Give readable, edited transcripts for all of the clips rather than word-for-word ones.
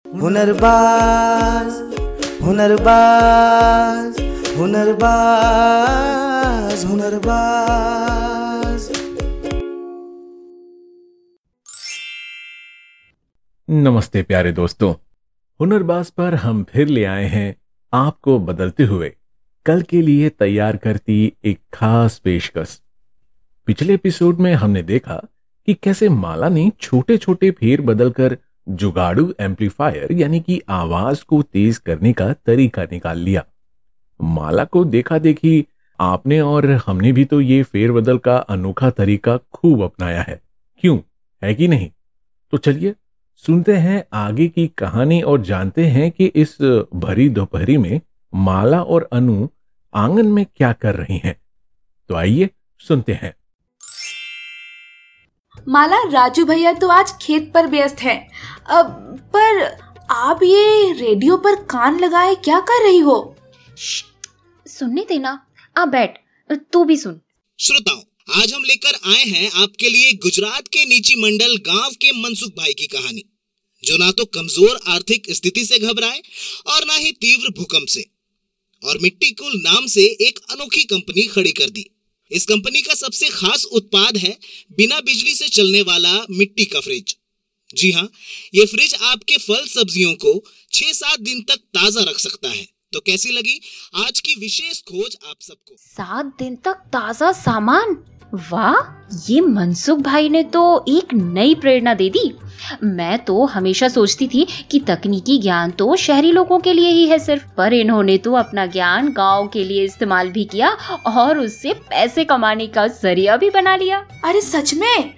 हुनरबाज हुनरबाज हुनरबाज हुनरबाज। नमस्ते प्यारे दोस्तों, हुनरबाज पर हम फिर ले आए हैं आपको बदलते हुए कल के लिए तैयार करती एक खास पेशकश। पिछले एपिसोड में हमने देखा कि कैसे माला ने छोटे छोटे फेर बदलकर जुगाड़ू एम्पलीफायर यानी कि आवाज को तेज करने का तरीका निकाल लिया। माला को देखा देखी आपने और हमने भी तो ये फेरबदल का अनोखा तरीका खूब अपनाया है, क्यों है कि नहीं? तो चलिए सुनते हैं आगे की कहानी और जानते हैं कि इस भरी दोपहरी में माला और अनु आंगन में क्या कर रही हैं। तो आइए सुनते हैं। माला, राजू भैया तो आज खेत पर व्यस्त हैं। पर आप ये रेडियो पर कान लगाए क्या कर रही हो? सुनने देना, आ बैठ, तू भी सुन। श्रोताओं, आज हम लेकर आए हैं आपके लिए गुजरात के नीची मंडल गांव के मनसुख भाई की कहानी, जो ना तो कमजोर आर्थिक स्थिति से घबराए और ना ही तीव्र भूकंप से, और मिट्टी कुल नाम से एक अनोखी कंपनी खड़ी कर दी। इस कंपनी का सबसे खास उत्पाद है बिना बिजली से चलने वाला मिट्टी का फ्रिज। जी हाँ, ये फ्रिज आपके फल सब्जियों को 6-7 दिन तक ताजा रख सकता है। तो कैसी लगी आज की विशेष खोज आप सबको? 7 दिन तक ताजा सामान, वाह! ये मनसुख भाई ने तो एक नई प्रेरणा दे दी। मैं तो हमेशा सोचती थी कि तकनीकी ज्ञान तो शहरी लोगों के लिए ही है सिर्फ, पर इन्होंने तो अपना ज्ञान गांव के लिए इस्तेमाल भी किया और उससे पैसे कमाने का जरिया भी बना लिया। अरे सच में?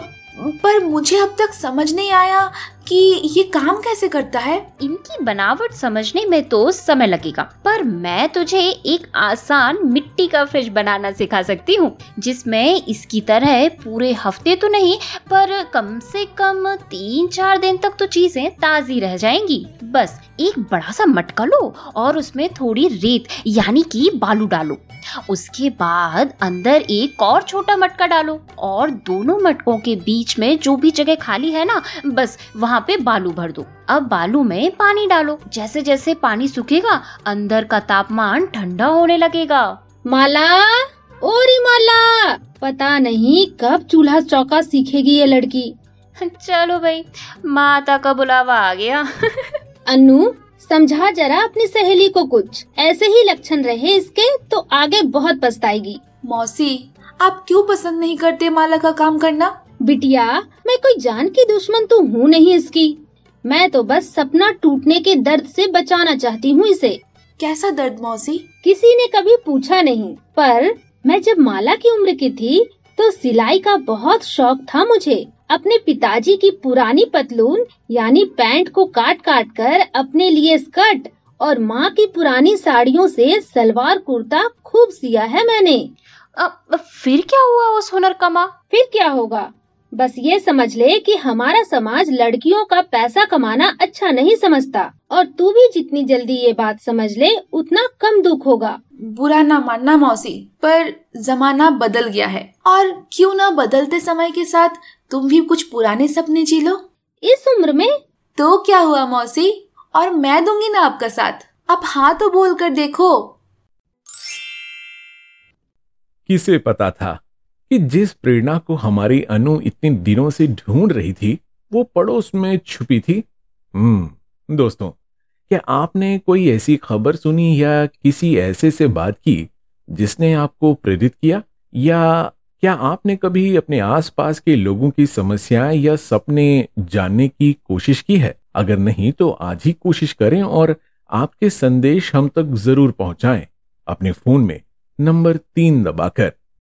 पर मुझे अब तक समझ नहीं आया कि ये काम कैसे करता है। इनकी बनावट समझने में तो समय लगेगा, पर मैं तुझे एक आसान मिट्टी का फ्रिज बनाना सिखा सकती हूँ, जिसमें इसकी तरह पूरे हफ्ते तो नहीं पर कम से कम 3-4 दिन तक तो चीजें ताजी रह जाएंगी। बस एक बड़ा सा मटका लो और उसमें थोड़ी रेत यानी कि बालू डालो। उसके बाद अंदर एक और छोटा मटका डालो और दोनों मटकों के बीच में जो भी जगह खाली है ना, बस वहाँ पे बालू भर दो। अब बालू में पानी डालो। जैसे जैसे पानी सूखेगा अंदर का तापमान ठंडा होने लगेगा। माला, ओरी माला, पता नहीं कब चूल्हा चौका सीखेगी ये लड़की। चलो भाई, माता का बुलावा आ गया। अनु, समझा जरा अपनी सहेली को, कुछ ऐसे ही लक्षण रहे इसके तो आगे बहुत पछताएगी। मौसी, आप क्यों पसंद नहीं करते माला का काम करना? बिटिया, मैं कोई जान की दुश्मन तो हूँ नहीं इसकी। मैं तो बस सपना टूटने के दर्द से बचाना चाहती हूँ इसे। कैसा दर्द मौसी? किसी ने कभी पूछा नहीं, पर मैं जब माला की उम्र की थी तो सिलाई का बहुत शौक था मुझे। अपने पिताजी की पुरानी पतलून यानी पैंट को काट काट कर अपने लिए स्कर्ट और माँ की पुरानी साड़ियों से सलवार कुर्ता खूब सिया है मैंने। फिर क्या हुआ उस हुनर का माँ? फिर क्या होगा, बस ये समझ ले कि हमारा समाज लड़कियों का पैसा कमाना अच्छा नहीं समझता, और तू भी जितनी जल्दी ये बात समझ ले उतना कम दुख होगा। बुरा ना मानना मौसी, पर जमाना बदल गया है, और क्यों ना बदलते समय के साथ तुम भी कुछ पुराने सपने जी लो। इस उम्र में तो क्या हुआ मौसी, और मैं दूंगी ना आपका साथ। अब हाँ तो बोल कर देखो। किसे पता था कि जिस प्रेरणा को हमारी अनु इतने दिनों से ढूंढ रही थी वो पड़ोस में छुपी थी। दोस्तों, क्या आपने कोई ऐसी खबर सुनी या किसी ऐसे से बात की जिसने आपको प्रेरित किया? या क्या आपने कभी अपने आसपास के लोगों की समस्याएं या सपने जानने की कोशिश की है? अगर नहीं तो आज ही कोशिश करें और आपके संदेश हम तक जरूर पहुंचाएं अपने फोन में नंबर 3 दबाकर।